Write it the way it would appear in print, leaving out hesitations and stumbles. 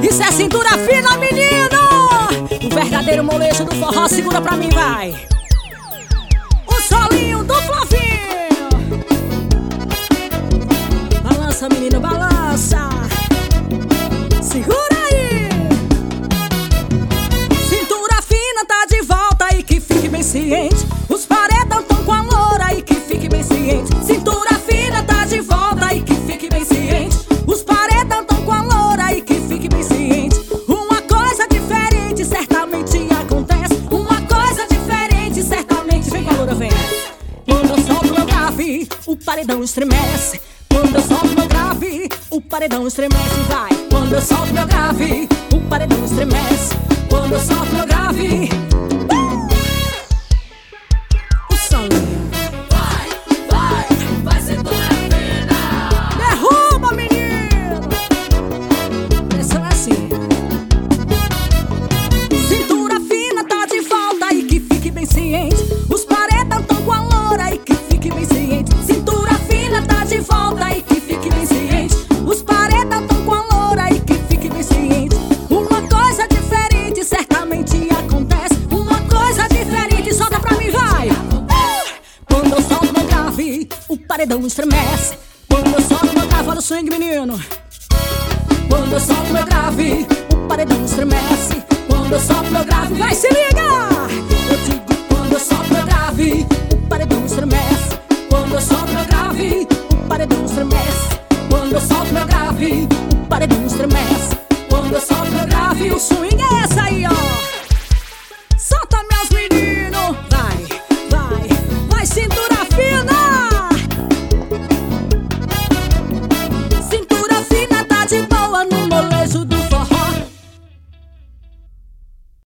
Isso é cintura fina, menino! O verdadeiro molejo do forró, segura pra mim, vai! O solinho do Flavinho! Balança, menino, balança! Segura aí! Cintura fina tá de volta e que fique bem ciente. Os paredão tão com a loura e que fique bem ciente. Cintura fina tá de volta e que fique bem ciente. Os paredão tão com a loura e que fique bem ciente. Uma coisa diferente certamente acontece. Uma coisa diferente certamente. Vem com a loura, vem. Quando eu solto meu grave, o paredão estremece. Quando eu solto meu grave, o paredão estremece, vai. Quando eu solto meu grave, o paredão estremece. Quando eu solto meu grave, o solinho Vai cintura fina. derruba, menino. Pressão é assim. Cintura fina tá de volta e que fique bem ciente. Os paredão tão com a loura e que fique bem ciente. Cintura fina tá de volta e que fique bem ciente. Os paredão tão com a loura e que fique bem ciente. Uma coisa diferente certamente acontece. Uma coisa diferente, solta pra mim, vai. Quando eu solto meu grave, o paredão estremece. Quando eu solto meu grave, olha o swing, menino. Quando eu solto meu grave, o paredão estremece. Quando eu solto meu grave, vai, se liga! Eu digo, quando eu solto meu grave, o paredão estremece. Quando eu solto meu grave, o paredão estremece. Quando eu solto meu grave,